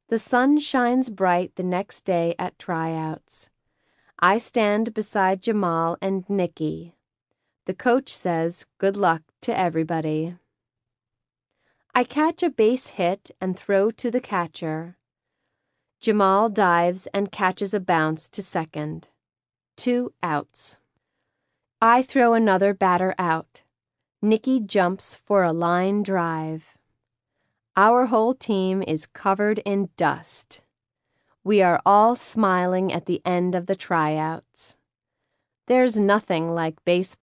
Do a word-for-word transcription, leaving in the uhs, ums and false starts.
The sun shines bright the next day at tryouts. I stand beside Jamal and Nikki. The coach says good luck to everybody. I catch a base hit and throw to the catcher. Jamal dives and catches a bounce to second. Two outs. I throw another batter out. Nikki jumps for a line drive. Our whole team is covered in dust. We are all smiling at the end of the tryouts. There's nothing like baseball.